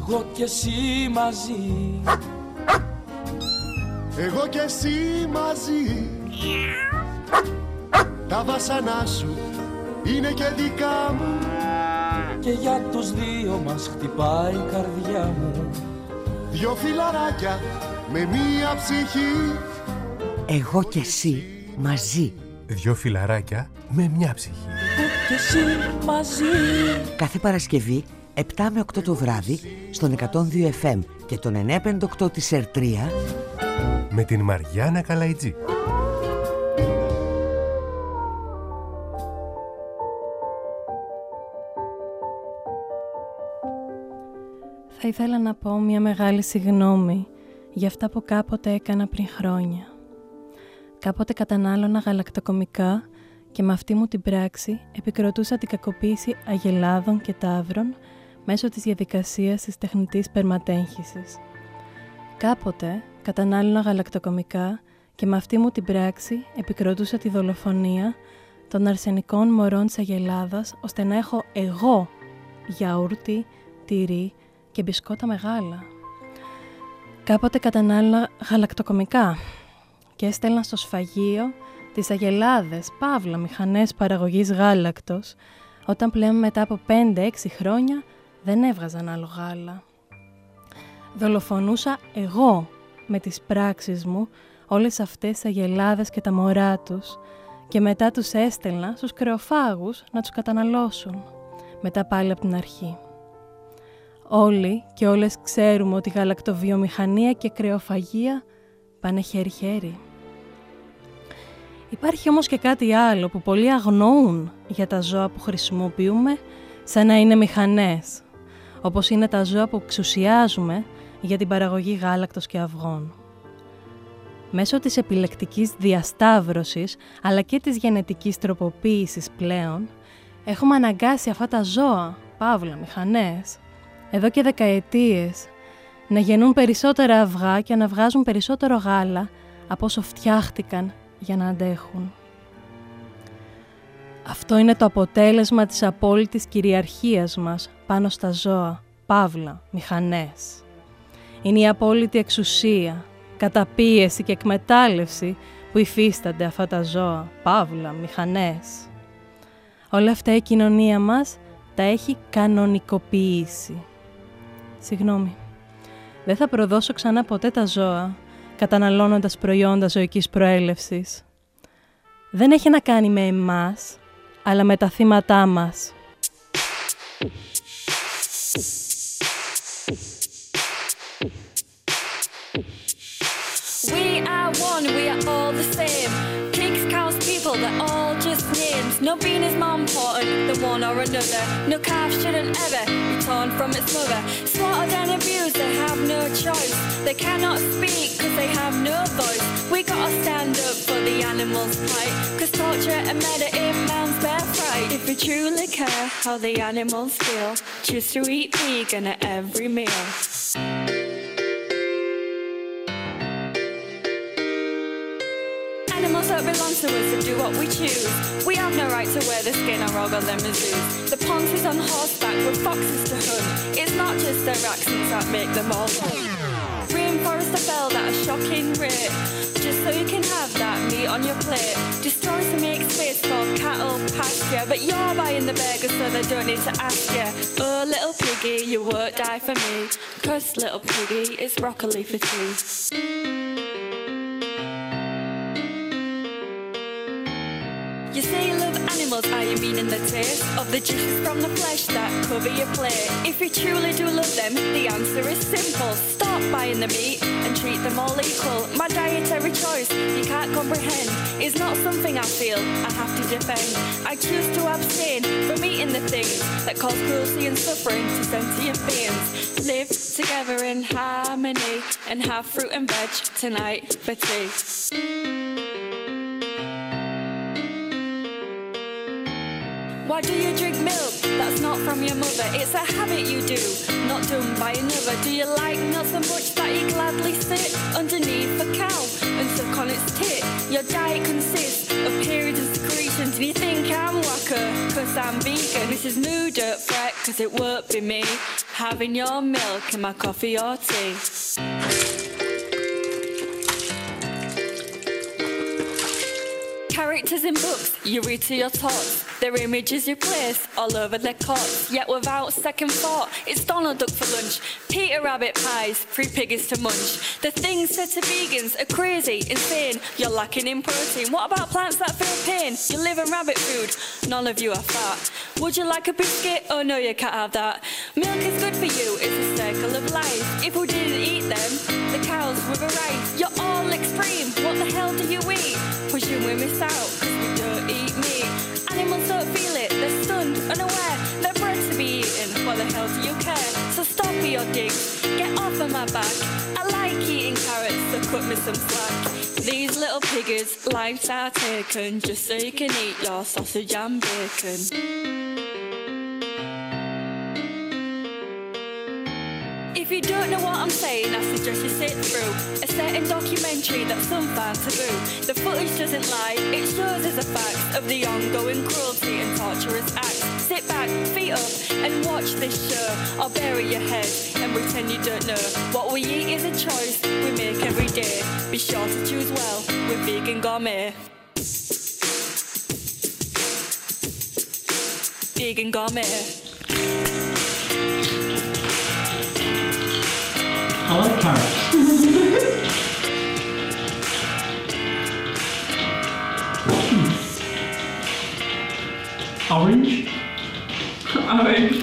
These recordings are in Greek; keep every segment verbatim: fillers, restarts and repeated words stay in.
Εγώ κι εσύ μαζί. Εγώ κι εσύ μαζί. Τα βάσανά σου είναι και δικά μου. Και για τους δύο μας χτυπάει η καρδιά μου. Δυο φιλαράκια με μία ψυχή. Εγώ κι εσύ μαζί. Δυο φιλαράκια με μια ψυχή. Εγώ κι εσύ μαζί. Κάθε Παρασκευή επτά με οκτώ το βράδυ στον εκατόν δύο εφ εμ και τον εννιακόσια πενήντα οκτώ της Ερ τρία με την Μαριάννα Καλαϊτζή. Θα ήθελα να πω μια μεγάλη συγγνώμη για αυτά που κάποτε έκανα πριν χρόνια. Κάποτε κατανάλωνα γαλακτοκομικά και με αυτή μου την πράξη επικροτούσα την κακοποίηση αγελάδων και ταύρων μέσω της διαδικασίας της τεχνητής σπερματέγχυσης. Κάποτε κατανάλωνα γαλακτοκομικά και με αυτή μου την πράξη επικροτούσα τη δολοφονία των αρσενικών μωρών της αγελάδας ώστε να έχω εγώ γιαούρτι, τυρί και μπισκότα μεγάλα. Κάποτε κατανάλωνα γαλακτοκομικά και έστελνα στο σφαγείο τις αγελάδες, παύλα, μηχανές παραγωγής γάλακτος, όταν πλέον μετά από πέντε έξι χρόνια δεν έβγαζαν άλλο γάλα. Δολοφονούσα εγώ με τις πράξεις μου όλες αυτές τις αγελάδες και τα μωρά τους και μετά τους έστελνα στους κρεοφάγους να τους καταναλώσουν, μετά πάλι από την αρχή. Όλοι και όλες ξέρουμε ότι η γαλακτοβιομηχανία και κρεοφαγία πάνε χέρι-χέρι. Υπάρχει όμως και κάτι άλλο που πολλοί αγνοούν για τα ζώα που χρησιμοποιούμε σαν να είναι μηχανές, όπως είναι τα ζώα που εξουσιάζουμε για την παραγωγή γάλακτος και αυγών. Μέσω της επιλεκτικής διασταύρωσης αλλά και της γενετικής τροποποίησης πλέον, έχουμε αναγκάσει αυτά τα ζώα, παύλα, μηχανές, εδώ και δεκαετίες, να γεννούν περισσότερα αυγά και να βγάζουν περισσότερο γάλα από όσο φτιάχτηκαν για να αντέχουν. Αυτό είναι το αποτέλεσμα της απόλυτης κυριαρχίας μας πάνω στα ζώα, παύλα, μηχανές. Είναι η απόλυτη εξουσία, καταπίεση και εκμετάλλευση που υφίστανται αυτά τα ζώα, παύλα, μηχανές. Όλα αυτά η κοινωνία μας τα έχει κανονικοποιήσει. Συγγνώμη, δεν θα προδώσω ξανά ποτέ τα ζώα, καταναλώνοντας προϊόντα ζωικής προέλευσης. Δεν έχει να κάνει με εμάς, αλλά με τα θύματά μας. We are one, we are all the same. Pigs, cows, people, they're all just names. No being is more important than one or another. No calf shouldn't ever be torn from its mother. Slaughtered and abused, they have no choice. They cannot speak because they have no voice. We gotta stand up for the animals' plight, cause torture and murder in man's bare fright. If we truly care how the animals feel, choose to eat vegan at every meal. Animals don't belong to us to do what we choose. We have no right to wear the skin or rug on them zoos. The ponces on horseback with foxes to hunt. It's not just their accents that make them all hunt. Rainforest are felled at a shocking rate, just so you can have that meat on your plate. Destroy to make space for cattle pasture, but you're buying the burgers so they don't need to ask you. Oh little piggy, you won't die for me, cause little piggy is broccoli for tea. You say you love animals, are you meaning the taste of the juices from the flesh that cover your plate? If you truly do love them, the answer is simple. Stop buying the meat and treat them all equal. My dietary choice, you can't comprehend, is not something I feel I have to defend. I choose to abstain from eating the things that cause cruelty and suffering to sentient beings. Live together in harmony and have fruit and veg tonight for tea. Why do you drink milk that's not from your mother? It's a habit you do, not done by another. Do you like milk so much that you gladly sit underneath a cow and suck on its tit? Your diet consists of periods of secretions, and you think I'm whacker cause I'm vegan. This is no dirt fret cause it won't be me having your milk in my coffee or tea. Characters in books, you read to your tots. Their images you place all over their cots. Yet without second thought, it's Donald Duck for lunch, Peter Rabbit pies, free piggies to munch. The things said to vegans are crazy, insane. You're lacking in protein. What about plants that feel pain? You live in rabbit food, none of you are fat. Would you like a biscuit? Oh no, you can't have that. Milk is good for you, it's a circle of life. If we didn't eat them, the cows would arrive. You're all extreme, what the hell do you eat? Presume we miss out, cause we don't eat meat. Animals don't feel it, they're stunned, unaware. They're bred to be eaten, why the hell do you care? So stop with your digs, get off of my back. I like eating carrots, so cut me some slack. These little piggies, lives are taken, just so you can eat your sausage and bacon. If you don't know what I'm saying, I suggest you sit through a certain documentary that some find taboo. The footage doesn't lie, it shows us the facts of the ongoing cruelty and torturous acts. Sit back, feet up, and watch this show, or bury your head and pretend you don't know. What we eat is a choice we make every day. Be sure to choose well with Vegan Gourmet. Vegan Gourmet. I like carrots. Orange. Orange.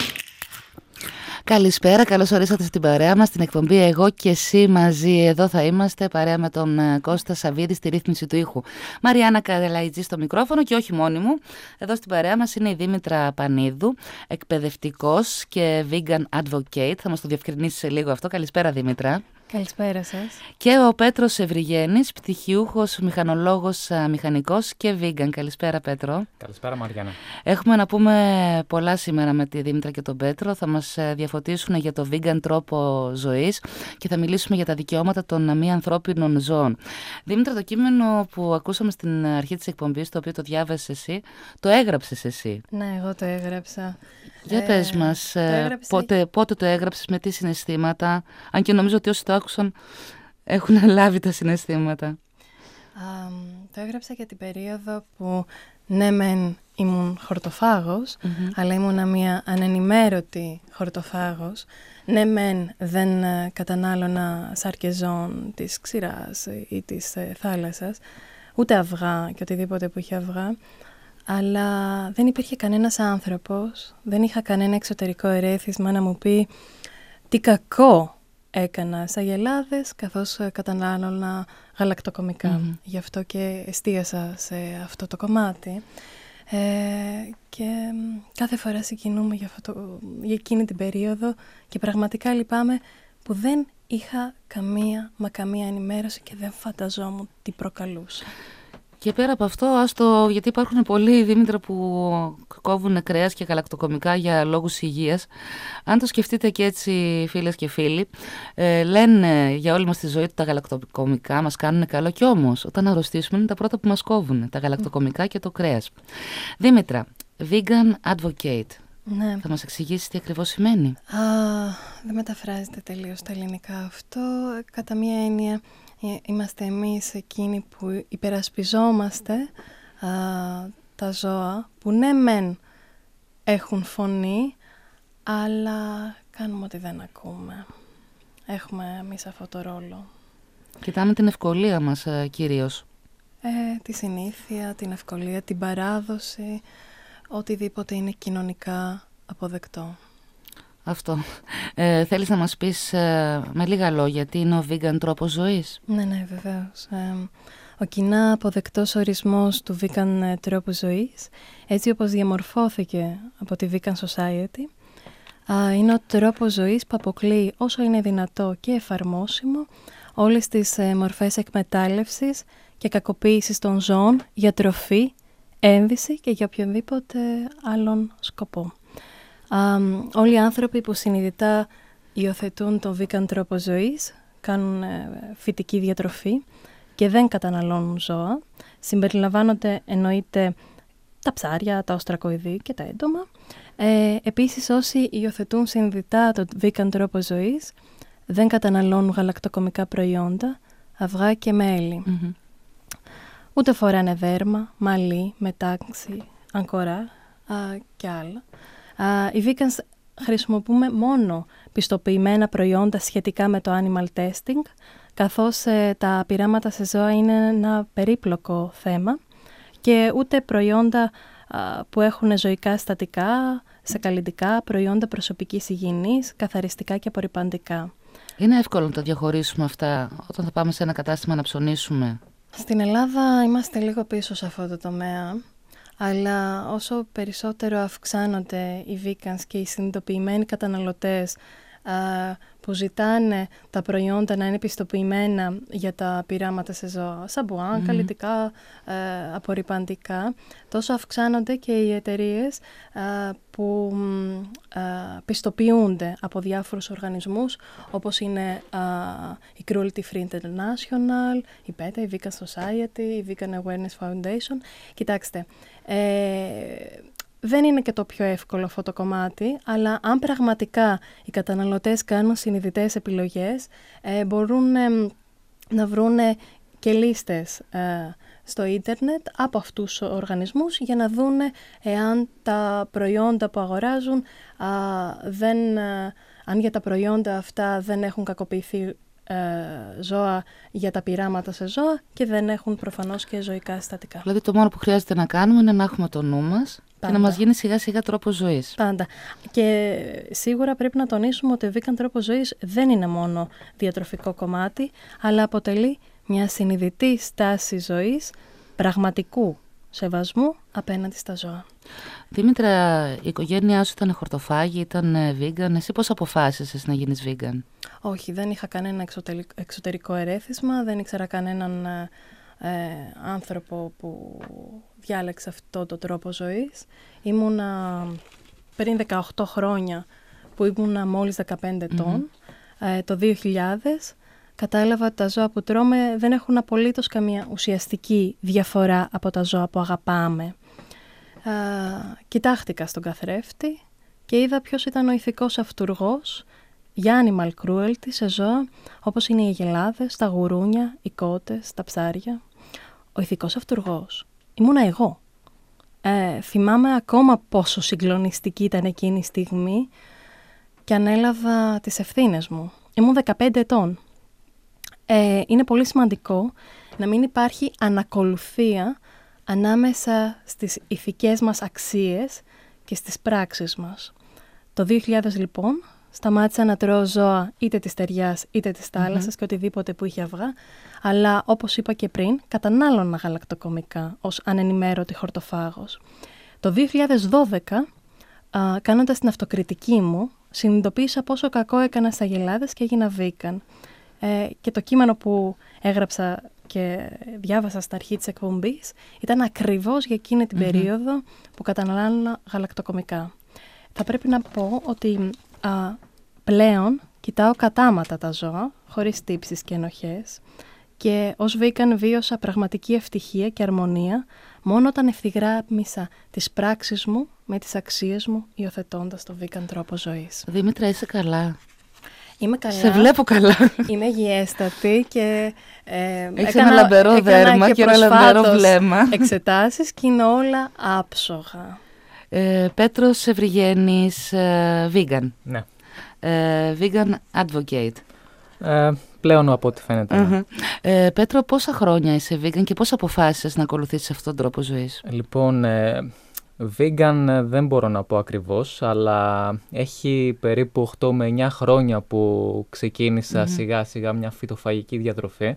Καλησπέρα, καλώς ορίσατε στην παρέα μας, στην εκπομπή «Εγώ και εσύ μαζί». Εδώ θα είμαστε παρέα με τον Κώστα Σαββίδη στη ρύθμιση του ήχου. Μαριάννα Καλαϊτζή στο μικρόφωνο και όχι μόνη μου. Εδώ στην παρέα μας είναι η Δήμητρα Πανίδου, εκπαιδευτικός και vegan advocate. Θα μας το διευκρινίσει σε λίγο αυτό. Καλησπέρα Δήμητρα. Καλησπέρα σας. Και ο Πέτρος Ευρυγένης, πτυχιούχος, μηχανολόγος, μηχανικός και vegan. Καλησπέρα Πέτρο. Καλησπέρα Μαριάννα. Έχουμε να πούμε πολλά σήμερα με τη Δήμητρα και τον Πέτρο. Θα μας διαφωτίσουν για το vegan τρόπο ζωής και θα μιλήσουμε για τα δικαιώματα των μη ανθρώπινων ζώων. Δήμητρα, το κείμενο που ακούσαμε στην αρχή της εκπομπής, το οποίο το διάβασες εσύ, το έγραψες εσύ. Ναι, εγώ το έγραψα. Για ε, πες μας, έγραψα... πότε, πότε το έγραψες, με τι συναισθήματα, αν και νομίζω ότι όσοι το άκουσαν έχουν λάβει τα συναισθήματα. Α, το έγραψα για την περίοδο που ναι μεν ήμουν χορτοφάγος, mm-hmm. αλλά ήμουνα μια ανενημέρωτη χορτοφάγος. Ναι μεν δεν κατανάλωνα σάρκες ζώων της ξηράς ή της ε, θάλασσας, ούτε αυγά και οτιδήποτε που είχε αυγά, αλλά δεν υπήρχε κανένας άνθρωπος, δεν είχα κανένα εξωτερικό ερέθισμα να μου πει τι κακό έκανα σε αγελάδες καθώς κατανάλωνα γαλακτοκομικά. Mm-hmm. Γι' αυτό και εστίασα σε αυτό το κομμάτι. Ε, και κάθε φορά συγκινούμε για, αυτό το, για εκείνη την περίοδο και πραγματικά λυπάμαι που δεν είχα καμία μα καμία ενημέρωση και δεν φανταζόμουν τι προκαλούσε. Και πέρα από αυτό, άστο, γιατί υπάρχουν πολλοί, Δήμητρα, που κόβουν κρέας και γαλακτοκομικά για λόγους υγείας. Αν το σκεφτείτε και έτσι, φίλες και φίλοι, ε, λένε για όλη μας τη ζωή ότι τα γαλακτοκομικά μας κάνουν καλό, κι όμως όταν αρρωστήσουμε είναι τα πρώτα που μας κόβουν, τα γαλακτοκομικά και το κρέας. Δήμητρα, vegan advocate. Ναι. Θα μας εξηγήσεις τι ακριβώς σημαίνει? Α, δεν μεταφράζεται τελείως στα ελληνικά αυτό. Κατά μία έννοια, είμαστε εμείς εκείνοι που υπερασπιζόμαστε α, τα ζώα που ναι μεν έχουν φωνή, αλλά κάνουμε ότι δεν ακούμε. Έχουμε εμείς αυτό το ρόλο. Κοιτάμε την ευκολία μας ε, κυρίως. Ε, τη συνήθεια, την ευκολία, την παράδοση, οτιδήποτε είναι κοινωνικά αποδεκτό. Αυτό. Ε, θέλεις να μας πεις ε, με λίγα λόγια τι είναι ο vegan τρόπος ζωής? Ναι, ναι, βεβαίως. Ε, ο κοινά αποδεκτός ορισμός του vegan τρόπου ζωής, έτσι όπως διαμορφώθηκε από τη Vegan Society, ε, είναι ο τρόπος ζωής που αποκλείει όσο είναι δυνατό και εφαρμόσιμο όλες τις ε, μορφές εκμετάλλευσης και κακοποίησης των ζώων για τροφή, ένδυση και για οποιονδήποτε άλλον σκοπό. Α, όλοι οι άνθρωποι που συνειδητά υιοθετούν τον vegan τρόπο ζωής, κάνουν ε, φυτική διατροφή και δεν καταναλώνουν ζώα, συμπεριλαμβάνονται εννοείται τα ψάρια, τα οστρακοειδή και τα έντομα. Ε, επίσης όσοι υιοθετούν συνειδητά τον vegan τρόπο ζωής, δεν καταναλώνουν γαλακτοκομικά προϊόντα, αυγά και μέλι. Mm-hmm. Ούτε φοράνε δέρμα, μαλλί, μετάξι, αγκορά α, και άλλα. Α, οι vegans χρησιμοποιούμε μόνο πιστοποιημένα προϊόντα σχετικά με το animal testing, καθώς ε, τα πειράματα σε ζώα είναι ένα περίπλοκο θέμα και ούτε προϊόντα α, που έχουν ζωικά συστατικά, σε καλλυντικά, προϊόντα προσωπικής υγιεινής, καθαριστικά και απορρυπαντικά. Είναι εύκολο να τα διαχωρίσουμε αυτά όταν θα πάμε σε ένα κατάστημα να ψωνίσουμε? Στην Ελλάδα είμαστε λίγο πίσω σε αυτό το τομέα, αλλά όσο περισσότερο αυξάνονται οι vegans και οι συνειδητοποιημένοι καταναλωτές α, που ζητάνε τα προϊόντα να είναι πιστοποιημένα για τα πειράματα σε ζώα, σαμπουάν, mm. καλλυντικά, ε, απορρυπαντικά, τόσο αυξάνονται και οι εταιρείες ε, που ε, πιστοποιούνται από διάφορους οργανισμούς, όπως είναι ε, η Cruelty Free International, η πέτα, η Vegan Society, η Vegan Awareness Foundation. Κοιτάξτε, ε, δεν είναι και το πιο εύκολο αυτό το κομμάτι, αλλά αν πραγματικά οι καταναλωτές κάνουν συνειδητές επιλογές, ε, μπορούν ε, να βρουν και λίστες ε, στο ίντερνετ από αυτούς τους οργανισμούς για να δουν εάν τα προϊόντα που αγοράζουν, α, δεν, α, αν για τα προϊόντα αυτά δεν έχουν κακοποιηθεί ε, ζώα για τα πειράματα σε ζώα και δεν έχουν προφανώς και ζωικά συστατικά. Δηλαδή το μόνο που χρειάζεται να κάνουμε είναι να έχουμε το νου μας και να μας γίνει σιγά σιγά τρόπος ζωής. Πάντα. Και σίγουρα πρέπει να τονίσουμε ότι ο vegan τρόπος ζωής δεν είναι μόνο διατροφικό κομμάτι, αλλά αποτελεί μια συνειδητή στάση ζωής, πραγματικού σεβασμού απέναντι στα ζώα. Δήμητρα, η οικογένειά σου ήταν χορτοφάγη, ήταν vegan. Εσύ πώς αποφάσισες να γίνεις vegan? Όχι, δεν είχα κανένα εξωτερικό ερέθισμα, δεν ήξερα κανέναν ε, άνθρωπο που διάλεξε αυτό το τρόπο ζωής. Ήμουνα πριν δεκαοκτώ χρόνια, που ήμουνα μόλις δεκαπέντε ετών, mm-hmm. ε, το δύο χιλιάδες, κατάλαβα ότι τα ζώα που τρώμε δεν έχουν απολύτως καμία ουσιαστική διαφορά από τα ζώα που αγαπάμε. Ε, κοιτάχτηκα στον καθρέφτη και είδα ποιος ήταν ο ηθικός αυτουργός για animal cruelty σε ζώα όπως είναι οι αγελάδες, τα γουρούνια, οι κότες, τα ψάρια. Ο ηθικός αυτουργός ήμουνα εγώ. Ε, θυμάμαι ακόμα πόσο συγκλονιστική ήταν εκείνη η στιγμή και ανέλαβα τις ευθύνες μου. Ήμουν δεκαπέντε ετών. Ε, είναι πολύ σημαντικό να μην υπάρχει ανακολουθία ανάμεσα στις ηθικές μας αξίες και στις πράξεις μας. Το δύο χιλιάδες λοιπόν σταμάτησα να τρώω ζώα είτε της ταιριάς είτε της θάλασσας mm-hmm. και οτιδήποτε που είχε αυγά, αλλά όπως είπα και πριν, κατανάλωνα γαλακτοκομικά ως ανενημέρωτη χορτοφάγος. Το δύο χιλιάδες δώδεκα, α, κάνοντας την αυτοκριτική μου, συνειδητοποίησα πόσο κακό έκανα στα αγελάδες και έγινα vegan. Ε, και το κείμενο που έγραψα και διάβασα στα αρχή της εκπομπής ήταν ακριβώς για εκείνη την mm-hmm. περίοδο που καταναλώνα γαλακτοκομικά. Θα πρέπει να πω ότι α, πλέον κοιτάω κατάματα τα ζώα, χωρίς τύψεις και ενοχές, και ως vegan βίωσα πραγματική ευτυχία και αρμονία μόνο όταν ευθυγράμμισα τις πράξεις μου με τις αξίες μου, υιοθετώντας το vegan τρόπο ζωής. Δήμητρα, είσαι καλά? Είμαι καλά. Σε βλέπω καλά. Είμαι υγιέστατη και ε, έχεις ένα λαμπερό δέρμα και, και ένα λαμπερό βλέμμα. Εξετάσεις και είναι όλα άψογα. Ε, Πέτρος Ευρυγένης, ε, vegan. Ναι. Ε, vegan advocate. Ε, πλέον από ό,τι φαίνεται. Ναι. Uh-huh. Ε, Πέτρο, πόσα χρόνια είσαι vegan και πώς αποφάσισες να ακολουθήσεις αυτόν τον τρόπο ζωής? Λοιπόν, ε, vegan δεν μπορώ να πω ακριβώς, αλλά έχει περίπου οκτώ με εννιά χρόνια που ξεκίνησα mm-hmm. σιγά σιγά μια φυτοφαγική διατροφή.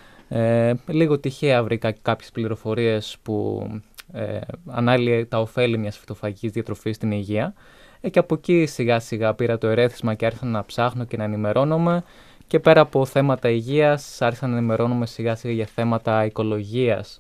Ε, λίγο τυχαία βρήκα κάποιες πληροφορίες που ε, ανάλυε τα ωφέλη μιας φυτοφαγικής διατροφής στην υγεία. Ε, και από εκεί σιγά σιγά πήρα το ερέθισμα και άρχισα να ψάχνω και να ενημερώνομαι. Και πέρα από θέματα υγείας, άρχισα να ενημερώνομαι σιγά σιγά για θέματα οικολογίας.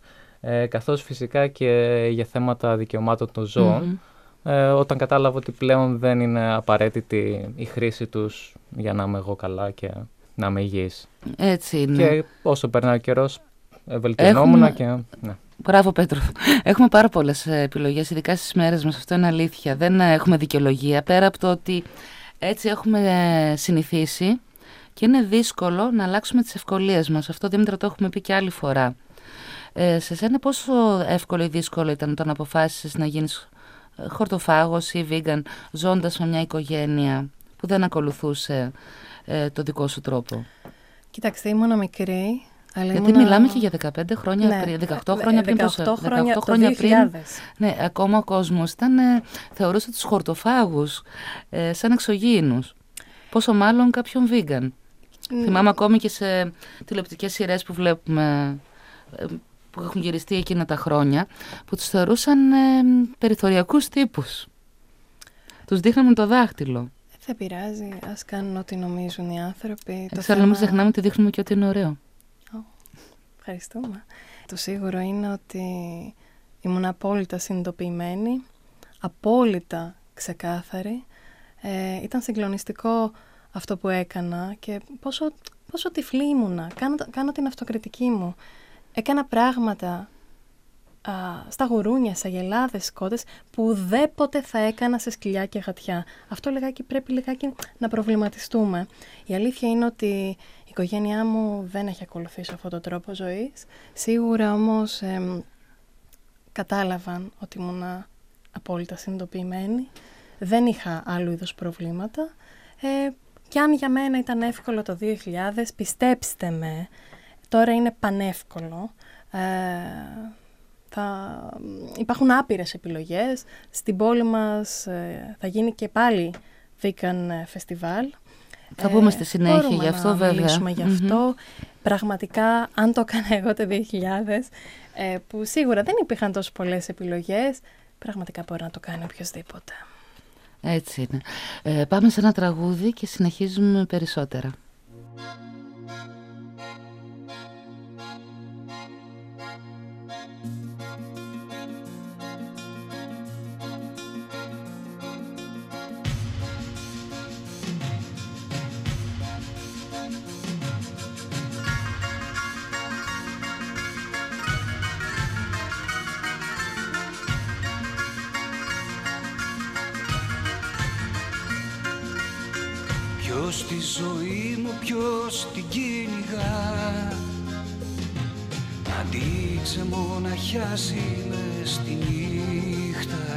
ε, καθώς φυσικά και για θέματα δικαιωμάτων των ζώων, mm-hmm. ε, όταν κατάλαβα ότι πλέον δεν είναι απαραίτητη η χρήση τους για να είμαι εγώ καλά και να είμαι υγιής. Έτσι είναι. Και όσο περνάει ο καιρός, βελτιωνόμουν Έχουμε... και... Ναι. Μπράβο Πέτρο. Έχουμε πάρα πολλές επιλογές, ειδικά στις μέρες μας, αυτό είναι αλήθεια. Δεν έχουμε δικαιολογία, πέρα από το ότι έτσι έχουμε συνηθίσει και είναι δύσκολο να αλλάξουμε τις ευκολίες μας. Αυτό, Δήμητρα, το έχουμε πει και άλλη φορά. Ε, σε σένα πόσο εύκολο ή δύσκολο ήταν το να αποφάσισες να γίνεις χορτοφάγος ή vegan, ζώντας με μια οικογένεια που δεν ακολουθούσε ε, το δικό σου τρόπο? Κοιτάξτε, ήμουν μικρή. Αλλά Γιατί ήμουνα... μιλάμε και για δεκαπέντε χρόνια ναι, πριν, δεκαοκτώ χρόνια πριν. δεκαοκτώ χρόνια, δεκαοκτώ χρόνια πριν. Ναι, ακόμα ο κόσμος ήταν, ε, θεωρούσε τους χορτοφάγους ε, σαν εξωγήινους. Πόσο μάλλον κάποιον vegan. Mm. Θυμάμαι ακόμη και σε τηλεοπτικές σειρές που βλέπουμε, ε, που έχουν γυριστεί εκείνα τα χρόνια, που τους θεωρούσαν ε, περιθωριακούς τύπους. Τους δείχναμε το δάχτυλο. Δεν πειράζει, ας κάνουν ό,τι νομίζουν οι άνθρωποι. Εξάλλου θέμα... μην ξεχνάμε ότι δείχνουμε και ότι είναι ωραίο. Ευχαριστούμε. Το σίγουρο είναι ότι ήμουν απόλυτα συνειδητοποιημένη, απόλυτα ξεκάθαρη. Ε, ήταν συγκλονιστικό αυτό που έκανα και πόσο, πόσο τυφλή ήμουνα. Κάνω, κάνω την αυτοκριτική μου. Έκανα πράγματα α, στα γουρούνια, σε αγελάδες, σκότες, που ουδέποτε θα έκανα σε σκυλιά και γατιά. Αυτό λιγάκι πρέπει λιγάκι να προβληματιστούμε. Η αλήθεια είναι ότι η οικογένειά μου δεν έχει ακολουθήσει αυτόν τον τρόπο ζωής. Σίγουρα όμως ε, κατάλαβαν ότι ήμουν απόλυτα συνειδητοποιημένη. Δεν είχα άλλου είδους προβλήματα. Ε, και αν για μένα ήταν εύκολο το δύο χιλιάδες, πιστέψτε με, τώρα είναι πανεύκολο. Ε, θα υπάρχουν άπειρες επιλογές. Στην πόλη μας ε, θα γίνει και πάλι vegan festival. Θα πούμε στη συνέχεια ε, γι' αυτό να βέβαια. μιλήσουμε γι' αυτό. Mm-hmm. Πραγματικά, αν το έκανα εγώ το δύο χιλιάδες, ε, που σίγουρα δεν υπήρχαν τόσο πολλές επιλογές, πραγματικά μπορεί να το κάνει οποιοσδήποτε. Έτσι είναι. Ε, πάμε σε ένα τραγούδι και συνεχίζουμε περισσότερα. Ποιος τη ζωή μου, ποιος την κυνηγά, αντί ξεμοναχιάσει μες στη νύχτα.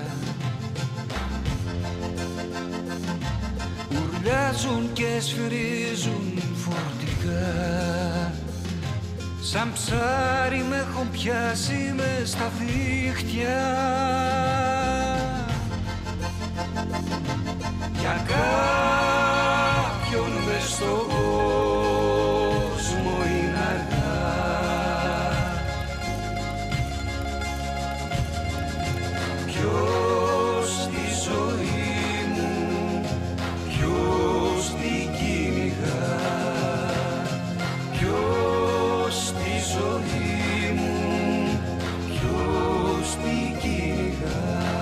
Ουρλιάζουν και σφυρίζουν φορτικά, σαν ψάρι με έχουν πιάσει μες στα δίχτυα. Για κάποιον μες στον κόσμο είναι αργά. Ποιος τη ζωή μου, ποιος την κυνηγά, ποιος τη ζωή μου, ποιος την κυνηγά.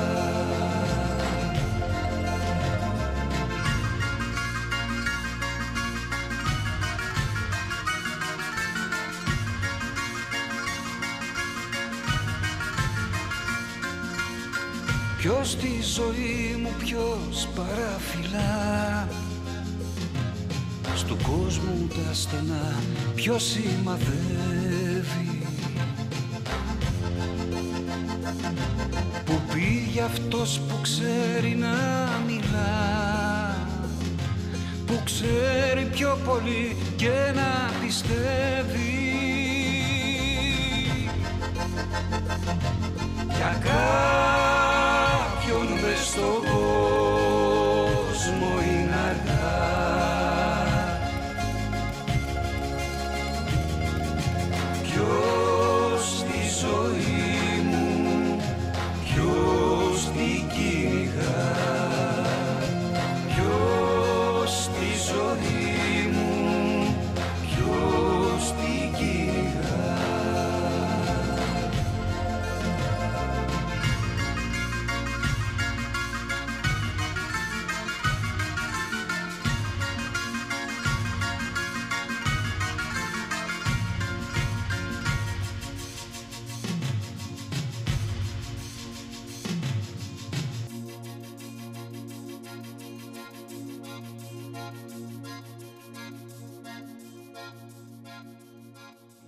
Ποιος τη ζωή μου, ποιος παραφυλά, στον κόσμο τα στενά ποιος σημαδεύει. Που πήγε αυτός που ξέρει να μιλά, που ξέρει πιο πολύ και να πιστεύει. Για κάποιον μες στον κόσμο είναι αργά. Ποιος τη ζωή μου, ποιος την κυνηγά, ποιος τη ζωή μου, ποιος την κυνηγά.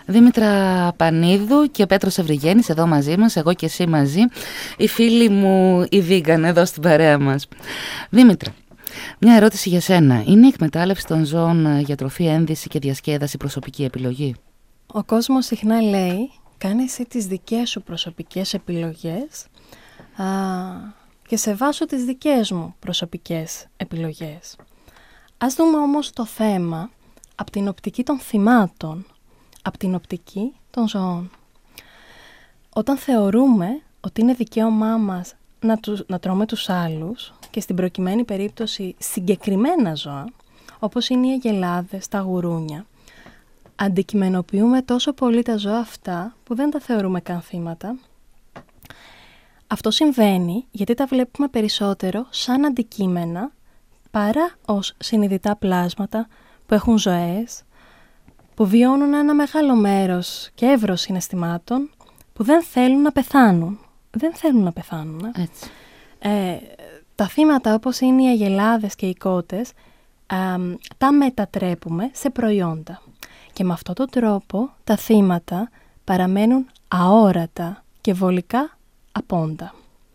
Δήμητρα Πανίδου και Πέτρος Ευρυγένης εδώ μαζί μας, εγώ και εσύ μαζί, οι φίλοι μου οι vegan εδώ στην παρέα μας. Δήμητρα, μια ερώτηση για σένα. Είναι η εκμετάλλευση των ζώων για τροφή, ένδυση και διασκέδαση προσωπική επιλογή? Ο κόσμος συχνά λέει, κάνε εσύ τις δικές σου προσωπικές επιλογές α, και σεβάσου τις δικές μου προσωπικές επιλογές. Ας δούμε όμως το θέμα από την οπτική των θυμάτων, από την οπτική των ζώων. Όταν θεωρούμε ότι είναι δικαίωμά μας να, τους, να τρώμε τους άλλους και στην προκειμένη περίπτωση συγκεκριμένα ζώα, όπως είναι οι αγελάδες, τα γουρούνια, αντικειμενοποιούμε τόσο πολύ τα ζώα αυτά που δεν τα θεωρούμε καν θύματα. Αυτό συμβαίνει γιατί τα βλέπουμε περισσότερο σαν αντικείμενα παρά ως συνειδητά πλάσματα που έχουν ζωές, που βιώνουν ένα μεγάλο μέρος και εύρος συναισθημάτων, που δεν θέλουν να πεθάνουν. Δεν θέλουν να πεθάνουν. Ε. Έτσι. Ε, τα θύματα όπως είναι οι αγελάδες και οι κότες, α, τα μετατρέπουμε σε προϊόντα. Και με αυτόν τον τρόπο τα θύματα παραμένουν αόρατα και βολικά απόντα.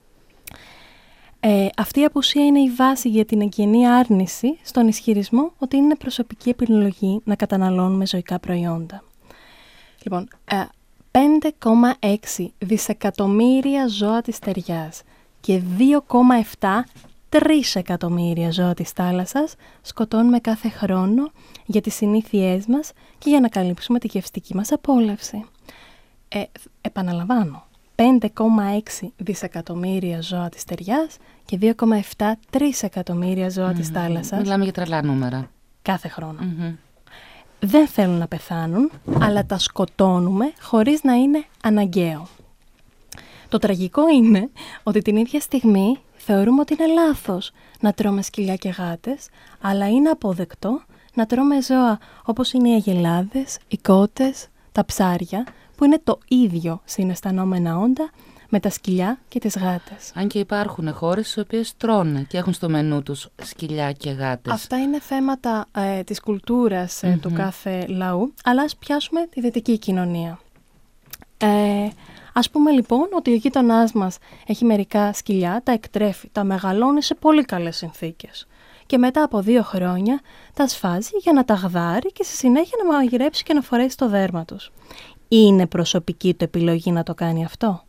Ε, αυτή η απουσία είναι η βάση για την εγγενή άρνηση στον ισχυρισμό ότι είναι προσωπική επιλογή να καταναλώνουμε ζωικά προϊόντα. Λοιπόν, ε, πέντε κόμμα έξι δισεκατομμύρια ζώα της στεριάς και δύο κόμμα επτά τρισεκατομμύρια ζώα της θάλασσας σκοτώνουμε κάθε χρόνο για τις συνήθειές μας και για να καλύψουμε τη γευστική μας απόλαυση. Ε, επαναλαμβάνω, πέντε κόμμα έξι δισεκατομμύρια ζώα της στεριάς και δύο κόμμα επτά τρισεκατομμύρια ζώα mm, της θάλασσας. Μιλάμε για τρελά νούμερα. Κάθε χρόνο. Mm-hmm. Δεν θέλουν να πεθάνουν, αλλά τα σκοτώνουμε χωρίς να είναι αναγκαίο. Το τραγικό είναι ότι την ίδια στιγμή θεωρούμε ότι είναι λάθος να τρώμε σκυλιά και γάτες, αλλά είναι αποδεκτό να τρώμε ζώα όπως είναι οι αγελάδες, οι κότες, τα ψάρια, που είναι το ίδιο συναισθανόμενα όντα με τα σκυλιά και τις γάτες. Αν και υπάρχουν χώρες στις οποίες τρώνε και έχουν στο μενού τους σκυλιά και γάτες. Αυτά είναι θέματα ε, της κουλτούρας ε, mm-hmm. του κάθε λαού, αλλά ας πιάσουμε τη δυτική κοινωνία. Ε, ας πούμε λοιπόν ότι ο γείτονάς μας έχει μερικά σκυλιά, τα εκτρέφει, τα μεγαλώνει σε πολύ καλές συνθήκες. Και μετά από δύο χρόνια τα σφάζει για να τα γδάρει και στη συνέχεια να μαγειρέψει και να φορέσει το δέρμα τους. Είναι προσωπική του επιλογή να το κάνει αυτό?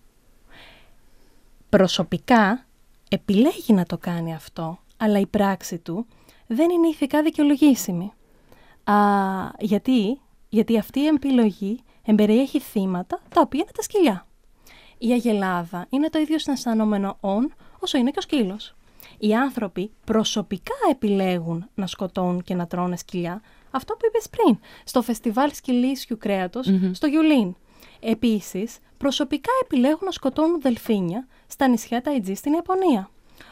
Προσωπικά επιλέγει να το κάνει αυτό, αλλά η πράξη του δεν είναι ηθικά δικαιολογήσιμη. Α, γιατί? γιατί αυτή η επιλογή εμπεριέχει θύματα τα οποία είναι τα σκυλιά. Η αγελάδα είναι το ίδιο συναισθανόμενο όν όσο είναι και ο σκύλος. Οι άνθρωποι προσωπικά επιλέγουν να σκοτώνουν και να τρώνε σκυλιά, αυτό που είπες πριν, στο φεστιβάλ σκυλίσιου κρέατος, mm-hmm. στο Γιουλίν. Επίσης, προσωπικά επιλέγουν να σκοτώνουν δελφίνια στα νησιά Ταϊτζή στην Ιαπωνία.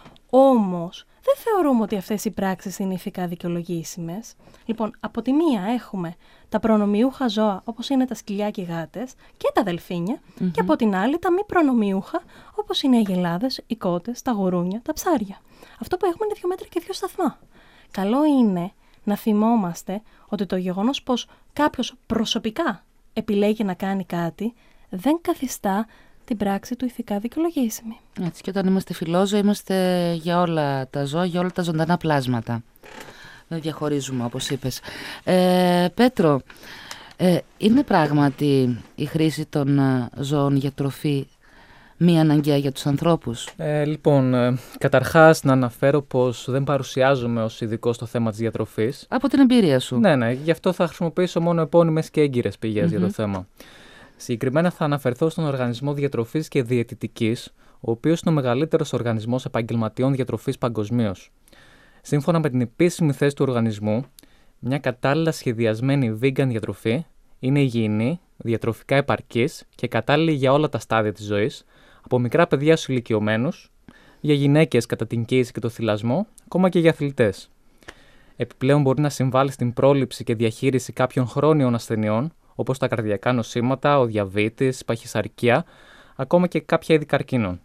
Όμως, δεν θεωρούμε ότι αυτές οι πράξεις είναι ηθικά δικαιολογήσιμες. Λοιπόν, από τη μία έχουμε τα προνομιούχα ζώα, όπως είναι τα σκυλιά και οι γάτες, και τα δελφίνια, mm-hmm. και από την άλλη τα μη προνομιούχα, όπως είναι οι αγελάδες, οι κότες, τα γουρούνια, τα ψάρια. Αυτό που έχουμε είναι δύο μέτρα και δύο σταθμά. Καλό είναι να θυμόμαστε ότι το γεγονός πως κάποιος προσωπικά επιλέγει να κάνει κάτι δεν καθιστά την πράξη του ηθικά δικαιολογήσιμη. Έτσι, και όταν είμαστε φιλόζωοι είμαστε για όλα τα ζώα, για όλα τα ζωντανά πλάσματα. Δεν διαχωρίζουμε, όπως είπες. Ε, Πέτρο, ε, είναι πράγματι η χρήση των ζώων για τροφή μη αναγκαία για τους ανθρώπους? Ε, λοιπόν, ε, καταρχάς να αναφέρω πως δεν παρουσιάζομαι ως ειδικός στο θέμα της διατροφής. Από την εμπειρία σου. Ναι, ναι, γι' αυτό θα χρησιμοποιήσω μόνο επώνυμες και έγκυρες πηγές mm-hmm. για το θέμα. Συγκεκριμένα θα αναφερθώ στον Οργανισμό Διατροφής και Διαιτητικής, ο οποίος είναι ο μεγαλύτερος οργανισμός επαγγελματιών διατροφής παγκοσμίως. Σύμφωνα με την επίσημη θέση του οργανισμού, μια κατάλληλα σχεδιασμένη vegan διατροφή είναι υγιεινή, διατροφικά επαρκής και κατάλληλη για όλα τα στάδια της ζωής, από μικρά παιδιά στους ηλικιωμένους, για γυναίκες κατά την κοίηση και το θυλασμό, ακόμα και για αθλητές. Επιπλέον μπορεί να συμβάλλει στην πρόληψη και διαχείριση κάποιων χρόνιων ασθενειών, όπως τα καρδιακά νοσήματα, ο διαβήτης, η παχυσαρκία, ακόμα και κάποια είδη καρκίνων.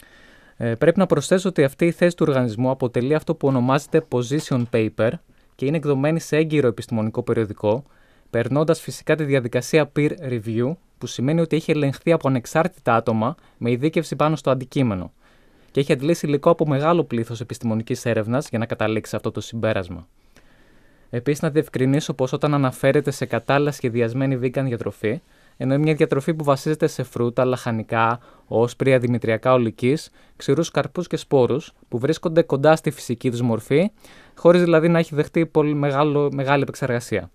Ε, πρέπει να προσθέσω ότι αυτή η θέση του οργανισμού αποτελεί αυτό που ονομάζεται position paper και είναι εκδομένη σε έγκυρο επιστημονικό περιοδικό, περνώντας φυσικά τη διαδικασία peer review, που σημαίνει ότι έχει ελεγχθεί από ανεξάρτητα άτομα με ειδίκευση πάνω στο αντικείμενο και έχει αντλήσει υλικό από μεγάλο πλήθος επιστημονικής έρευνας για να καταλήξει σε αυτό το συμπέρασμα. Επίσης, να διευκρινίσω πως όταν αναφέρεται σε κατάλληλα σχεδιασμένη vegan διατροφή, εννοεί μια διατροφή που βασίζεται σε φρούτα, λαχανικά, όσπρια, δημητριακά ολικής, ξηρούς καρπούς και σπόρους, που βρίσκονται κοντά στη φυσική τους μορφή, χωρίς δηλαδή να έχει δεχτεί πολύ μεγάλο, μεγάλη επεξεργασία.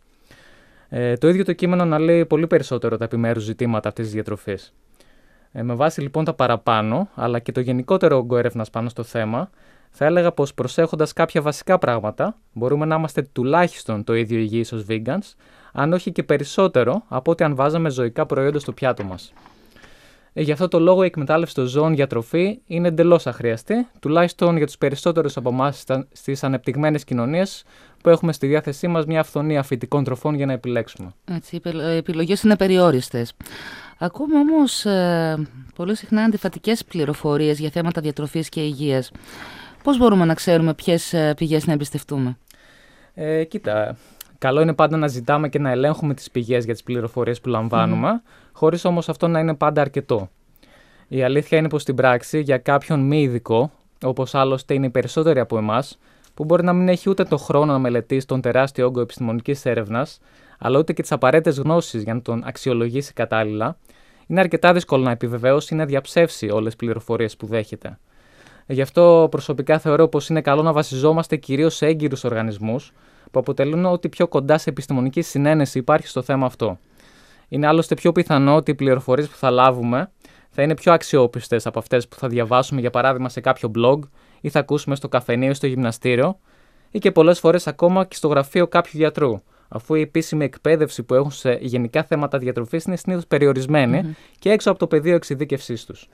Ε, το ίδιο το κείμενο αναλύει πολύ περισσότερο τα επιμέρους ζητήματα αυτής της διατροφής. Ε, με βάση λοιπόν τα παραπάνω, αλλά και το γενικότερο όγκο έρευνας πάνω στο θέμα, θα έλεγα πως προσέχοντας κάποια βασικά πράγματα, μπορούμε να είμαστε τουλάχιστον το ίδιο υγιείς ως vegans, αν όχι και περισσότερο από ό,τι αν βάζαμε ζωικά προϊόντα στο πιάτο μας. Ε, γι' αυτό το λόγο η εκμετάλλευση των ζώων για τροφή είναι εντελώς αχρίαστη, τουλάχιστον για τους περισσότερους από εμάς στις ανεπτυγμένες κοινωνίες που έχουμε στη διάθεσή μας μια αυθονία φυτικών τροφών για να επιλέξουμε. Έτσι, οι επιλογές είναι περιόριστες. Ακούμε όμως ε, πολύ συχνά αντιφατικές πληροφορίες για θέματα διατροφής και υγείας. Πώς μπορούμε να ξέρουμε ποιες πηγές να εμπιστευτούμε? Ε, κοίτα, καλό είναι πάντα να ζητάμε και να ελέγχουμε τις πηγές για τις πληροφορίες που λαμβάνουμε, mm. χωρίς όμως αυτό να είναι πάντα αρκετό. Η αλήθεια είναι πως στην πράξη για κάποιον μη ειδικό, όπως άλλωστε είναι οι περισσότεροι από εμάς, που μπορεί να μην έχει ούτε το χρόνο να μελετήσει τον τεράστιο όγκο επιστημονικής έρευνας, αλλά ούτε και τις απαραίτητες γνώσεις για να τον αξιολογήσει κατάλληλα, είναι αρκετά δύσκολο να επιβεβαιώσει ή να διαψεύσει όλες τις πληροφορίες που δέχεται. Γι' αυτό προσωπικά θεωρώ πως είναι καλό να βασιζόμαστε κυρίως σε έγκυρους οργανισμούς που αποτελούν ό,τι πιο κοντά σε επιστημονική συνένεση υπάρχει στο θέμα αυτό. Είναι άλλωστε πιο πιθανό ότι οι πληροφορίες που θα λάβουμε θα είναι πιο αξιόπιστες από αυτές που θα διαβάσουμε για παράδειγμα σε κάποιο blog ή θα ακούσουμε στο καφενείο ή στο γυμναστήριο ή και πολλές φορές ακόμα και στο γραφείο κάποιου γιατρού, αφού η επίσημη εκπαίδευση που έχουν σε γενικά θέματα διατροφής είναι συνήθως περιορισμένη mm-hmm. και έξω από το πεδίο εξειδίκευσής τους.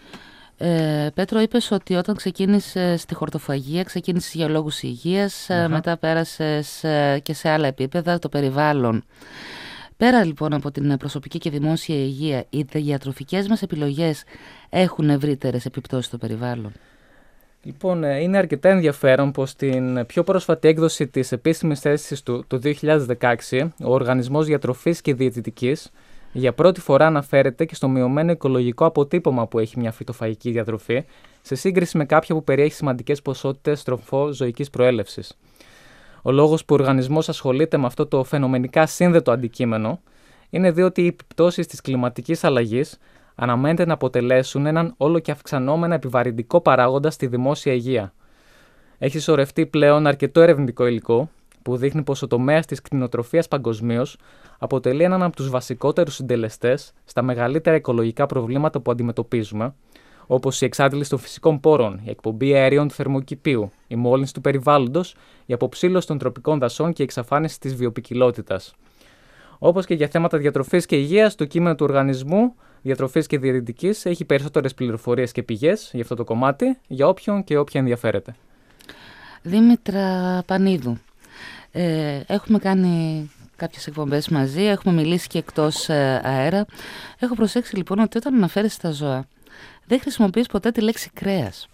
Ε, Πέτρο, είπες ότι όταν ξεκίνησες στη χορτοφαγία, ξεκίνησες για λόγους υγείας, uh-huh. μετά πέρασες και σε άλλα επίπεδα, το περιβάλλον. Πέρα λοιπόν από την προσωπική και δημόσια υγεία, οι διατροφικές μας επιλογές έχουν ευρύτερες επιπτώσεις στο περιβάλλον? Λοιπόν, είναι αρκετά ενδιαφέρον πως στην πιο πρόσφατη έκδοση της επίσημης θέσης του, του δύο χιλιάδες δεκαέξι, ο Οργανισμός Διατροφής και Διαιτητικής για πρώτη φορά αναφέρεται και στο μειωμένο οικολογικό αποτύπωμα που έχει μια φυτοφαγική διατροφή, σε σύγκριση με κάποια που περιέχει σημαντικές ποσότητες τροφών ζωικής προέλευσης. Ο λόγος που ο οργανισμός ασχολείται με αυτό το φαινομενικά σύνδετο αντικείμενο είναι διότι οι επιπτώσεις της κλιματικής αλλαγής αναμένεται να αποτελέσουν έναν όλο και αυξανόμενο επιβαρυντικό παράγοντα στη δημόσια υγεία. Έχει σωρευτεί πλέον αρκετό ερευνητικό υλικό που δείχνει πως ο τομέας της κτηνοτροφίας παγκοσμίως αποτελεί έναν από τους βασικότερους συντελεστές στα μεγαλύτερα οικολογικά προβλήματα που αντιμετωπίζουμε, όπως η εξάντληση των φυσικών πόρων, η εκπομπή αερίων του θερμοκηπίου, η μόλυνση του περιβάλλοντος, η αποψήλωση των τροπικών δασών και η εξαφάνιση της βιοποικιλότητας. Όπως και για θέματα διατροφής και υγείας, το κείμενο του Οργανισμού Διατροφής και Διαιτητικής έχει περισσότερες πληροφορίες και πηγές για αυτό το κομμάτι, για όποιον και όποια ενδιαφέρεται. Δήμητρα Πανίδου, ε, έχουμε κάνει κάποιες εκπομπές μαζί, έχουμε μιλήσει και εκτός ε, αέρα. Έχω προσέξει λοιπόν ότι όταν αναφέρεσαι στα ζώα, δεν χρησιμοποιείς ποτέ τη λέξη κρέας.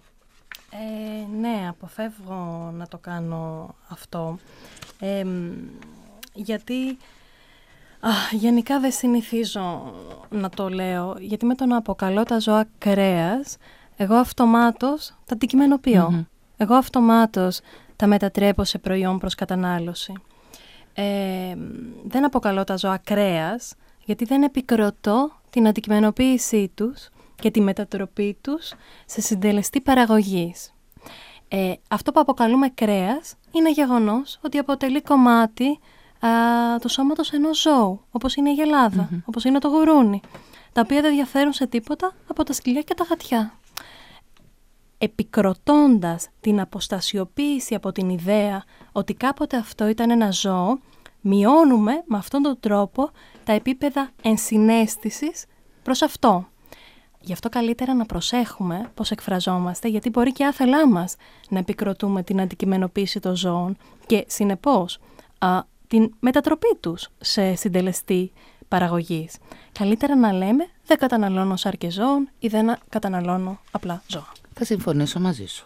Ε, ναι, αποφεύγω να το κάνω αυτό. Ε, γιατί α, γενικά δεν συνηθίζω να το λέω, γιατί με το να αποκαλώ τα ζώα κρέας, εγώ αυτομάτως τα αντικειμενοποιώ. Mm-hmm. Εγώ αυτομάτως τα μετατρέπω σε προϊόν προς κατανάλωση. Ε, δεν αποκαλώ τα ζώα κρέας, γιατί δεν επικροτώ την αντικειμενοποίησή τους και τη μετατροπή τους σε συντελεστή παραγωγής. Ε, αυτό που αποκαλούμε κρέας είναι γεγονός ότι αποτελεί κομμάτι α, του σώματος ενός ζώου, όπως είναι η γελάδα, mm-hmm. όπως είναι το γουρούνι, τα οποία δεν διαφέρουν σε τίποτα από τα σκυλιά και τα γατιά. Επικροτώντας την αποστασιοποίηση από την ιδέα ότι κάποτε αυτό ήταν ένα ζώο, μειώνουμε με αυτόν τον τρόπο τα επίπεδα ενσυναίσθησης προς αυτό. Γι' αυτό καλύτερα να προσέχουμε πώς εκφραζόμαστε, γιατί μπορεί και άθελά μας να επικροτούμε την αντικειμενοποίηση των ζώων και συνεπώς α, την μετατροπή τους σε συντελεστή παραγωγής. Καλύτερα να λέμε δεν καταναλώνω σάρκες ζώων ή δεν καταναλώνω απλά ζώα. Θα συμφωνήσω μαζί σου.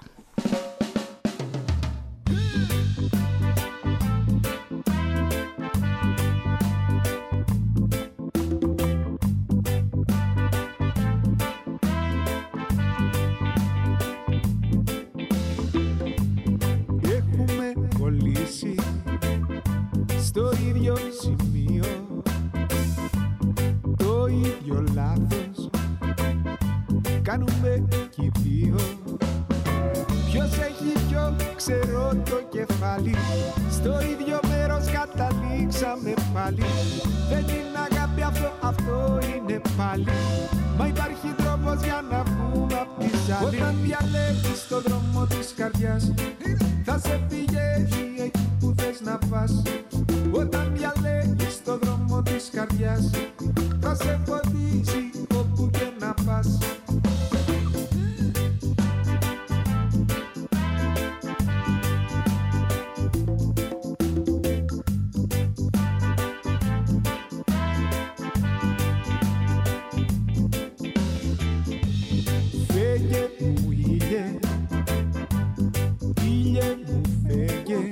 ξέρω το κεφάλι. Στο ίδιο μέρος καταλήξαμε πάλι. Δεν είναι αγάπη αυτό, αυτό είναι πάλι. Μα υπάρχει τρόπος για να βγούμε απ' τη ζάλη. Όταν διαλέγεις το δρόμο της καρδιάς, θα σε πηγαίνει εκεί που θες να πας. Όταν διαλέγεις το δρόμο της καρδιάς, θα σε φωτίσει όπου και να πας. Φέγε μου ήλιε, ήλιε μου φέγε.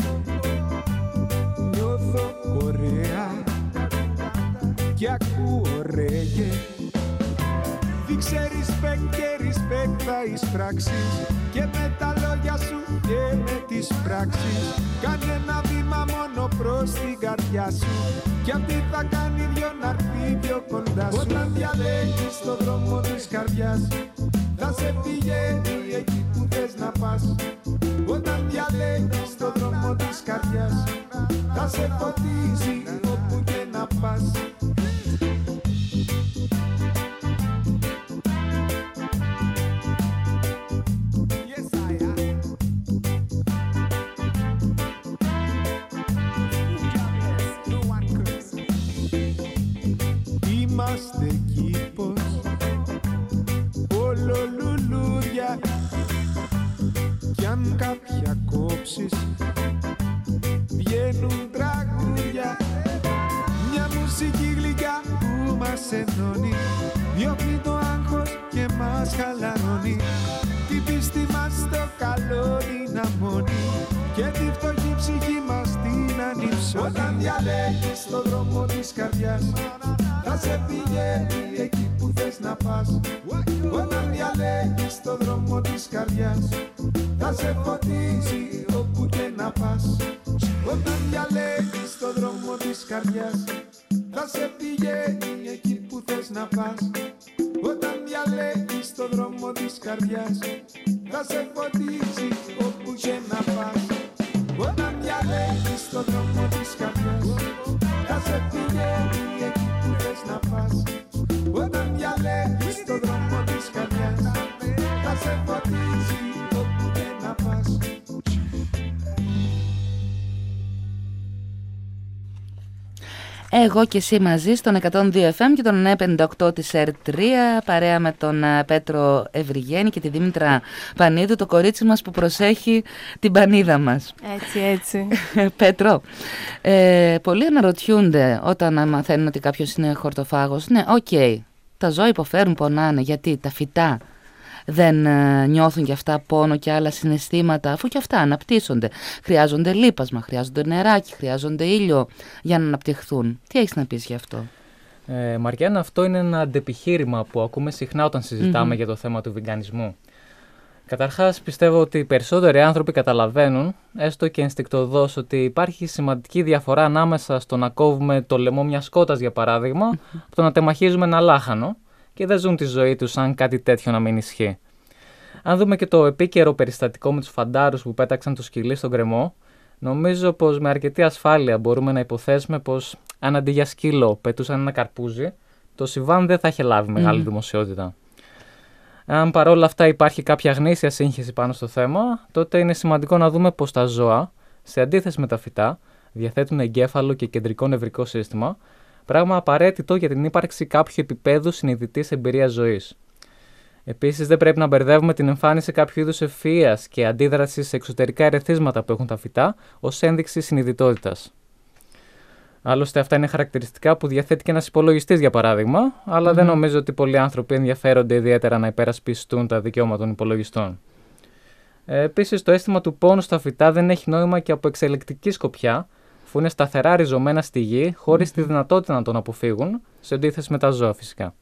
Νιώθω ωραία και ακούω ρέγε. Δείξε respect και respect θα εισπράξεις. Και με τα λόγια σου και με τις πράξεις. Κάνε ένα βήμα μόνο προς την καρδιά σου. Κι αυτή θα κάνει δυο να έρθει πιο κοντά σου. Όταν διαλέγεις το δρόμο της καρδιάς, θα σε πηγαίνει εκεί που θες να πας. Όταν διαλέγεις το δρόμο της καρδιάς, θα σε φωτίζει όπου και να πας. Είμαστε κήπος, όλο λουλούδια. Κι αν κάποια κόψεις, βγαίνουν τραγούδια. Μια μουσική γλυκιά που μας ενώνει, διώχνει το άγχος και μας χαλαρώνει. Την πίστη μας στο καλό δυναμώνει και τη φτωχή ψυχή μας την ανυψώνει. Όταν διαλέγεις το δρόμο της καρδιάς, θα σε πηγαίνει εκεί που θες να πας. Όταν διαλέγεις το δρόμο της καρδιάς, θα σε φωτίζει όπου και να πας. Όταν διαλέγεις το δρόμο της καρδιάς, θα σε πηγαίνει εκεί που θες να πας. Όταν διαλέγεις το δρόμο της καρδιάς, θα σε φωτίζει όπου και να πας. Όταν διαλέγεις το δρόμο της καρδιάς, θα σε πηγαίνει εκεί που θες να πας. Όταν διαλέγεις το δρόμο της καρδιάς, θα σε φωτίζει όπου και να πας. Εγώ και εσύ μαζί στον εκατόν δύο εφ εμ και τον εννιά πενήντα οκτώ της ερ τρία, παρέα με τον Πέτρο Ευρυγένη και τη Δήμητρα Πανίδου, το κορίτσι μας που προσέχει την πανίδα μας. Έτσι, έτσι. Πέτρο, ε, πολλοί αναρωτιούνται όταν μαθαίνουν ότι κάποιος είναι χορτοφάγος. Ναι, οκ, okay, τα ζώα υποφέρουν, πονάνε, γιατί τα φυτά δεν ε, νιώθουν κι αυτά πόνο και άλλα συναισθήματα, αφού κι αυτά αναπτύσσονται. Χρειάζονται λίπασμα, χρειάζονται νεράκι, χρειάζονται ήλιο για να αναπτυχθούν. Τι έχεις να πεις γι' αυτό? Ε, Μαριάννα, αυτό είναι ένα αντεπιχείρημα που ακούμε συχνά όταν συζητάμε mm-hmm. για το θέμα του βιγκανισμού. Καταρχάς, πιστεύω ότι οι περισσότεροι άνθρωποι καταλαβαίνουν, έστω και ενστικτωδώς, ότι υπάρχει σημαντική διαφορά ανάμεσα στο να κόβουμε το λαιμό μιας κότας, για παράδειγμα, mm-hmm. από το να τεμαχίζουμε ένα λάχανο, και δεν ζουν τη ζωή τους αν κάτι τέτοιο να μην ισχύει. Αν δούμε και το επίκαιρο περιστατικό με τους φαντάρους που πέταξαν το σκυλί στον γκρεμό, νομίζω πως με αρκετή ασφάλεια μπορούμε να υποθέσουμε πως αν αντί για σκύλο πετούσαν ένα καρπούζι, το συμβάν δεν θα είχε λάβει μεγάλη mm. δημοσιότητα. Αν παρόλα αυτά υπάρχει κάποια γνήσια σύγχυση πάνω στο θέμα, τότε είναι σημαντικό να δούμε πως τα ζώα, σε αντίθεση με τα φυτά, διαθέτουν εγκέφαλο και κεντρικό νευρικό σύστημα, πράγμα απαραίτητο για την ύπαρξη κάποιου επίπεδου συνειδητής εμπειρίας ζωής. Επίσης, δεν πρέπει να μπερδεύουμε την εμφάνιση κάποιου είδους ευφυΐας και αντίδρασης σε εξωτερικά ερεθίσματα που έχουν τα φυτά ως ένδειξη συνειδητότητας. Άλλωστε, αυτά είναι χαρακτηριστικά που διαθέτει και ένας υπολογιστής, για παράδειγμα, αλλά mm-hmm. δεν νομίζω ότι πολλοί άνθρωποι ενδιαφέρονται ιδιαίτερα να υπερασπιστούν τα δικαιώματα των υπολογιστών. Ε, επίσης, το αίσθημα του πόνου στα φυτά δεν έχει νόημα και από εξελικτική σκοπιά, αφού είναι σταθερά ριζωμένα στη γη, χωρίς mm-hmm. τη δυνατότητα να τον αποφύγουν, σε αντίθεση με τα ζώα φυσικά.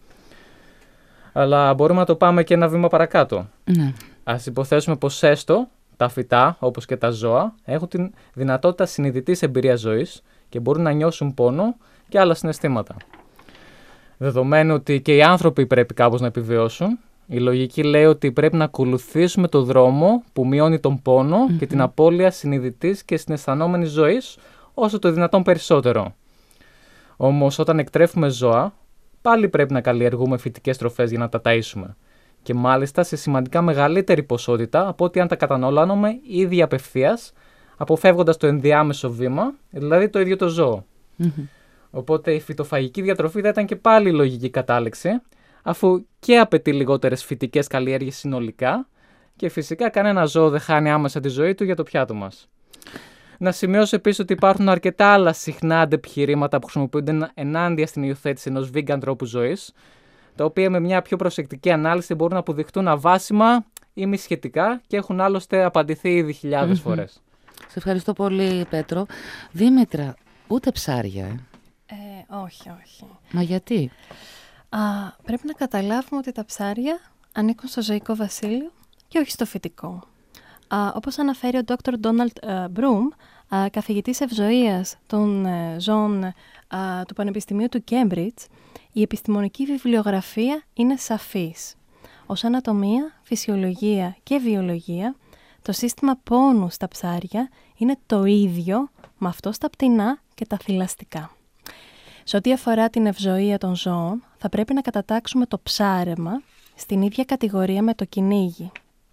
Αλλά μπορούμε να το πάμε και ένα βήμα παρακάτω. Mm-hmm. Ας υποθέσουμε πως έστω τα φυτά, όπως και τα ζώα, έχουν τη δυνατότητα συνειδητής εμπειρίας ζωής και μπορούν να νιώσουν πόνο και άλλα συναισθήματα. Δεδομένου ότι και οι άνθρωποι πρέπει κάπως να επιβιώσουν, Η λογική λέει ότι πρέπει να ακολουθήσουμε το δρόμο που μειώνει τον πόνο mm-hmm. και την απώλεια συνειδητής και συναισθανόμενης ζωής όσο το δυνατόν περισσότερο. Όμως όταν εκτρέφουμε ζώα, πάλι πρέπει να καλλιεργούμε φυτικές τροφές για να τα ταΐσουμε. Και μάλιστα σε σημαντικά μεγαλύτερη ποσότητα από ότι αν τα καταναλώνουμε ήδη απευθείας, αποφεύγοντας το ενδιάμεσο βήμα, δηλαδή το ίδιο το ζώο. Mm-hmm. Οπότε η φυτοφαγική διατροφή θα ήταν και πάλι η λογική κατάληξη, αφού και απαιτεί λιγότερες φυτικές καλλιέργειες συνολικά και φυσικά κανένα ζώο δεν χάνει άμεσα τη ζωή του για το πιάτο μας. Να σημειώσω επίσης ότι υπάρχουν αρκετά άλλα συχνά αντεπιχειρήματα που χρησιμοποιούνται ενάντια στην υιοθέτηση ενός vegan τρόπου ζωής, τα οποία με μια πιο προσεκτική ανάλυση μπορούν να αποδειχτούν αβάσιμα ή μη σχετικά και έχουν άλλωστε απαντηθεί ήδη χιλιάδες mm-hmm. φορές. Σε ευχαριστώ πολύ, Πέτρο. Δήμητρα, ούτε ψάρια, ε. ε όχι, όχι. Μα γιατί? Α, πρέπει να καταλάβουμε ότι τα ψάρια ανήκουν στο ζωικό βασίλειο και όχι στο φυτικό. Α, όπως αναφέρει ο ντόκτορ Ντόναλντ Μπρουμ, καθηγητής ευζοίας των ε, ζώων α, του Πανεπιστημίου του Κέμπριτζ, η επιστημονική βιβλιογραφία είναι σαφής. Ως ανατομία, φυσιολογία και βιολογία, το σύστημα πόνου στα ψάρια είναι το ίδιο με αυτό στα πτηνά και τα θηλαστικά. Σε ό,τι αφορά την ευζοία των ζώων, θα πρέπει να κατατάξουμε το ψάρεμα στην ίδια κατηγορία με το κυνήγι.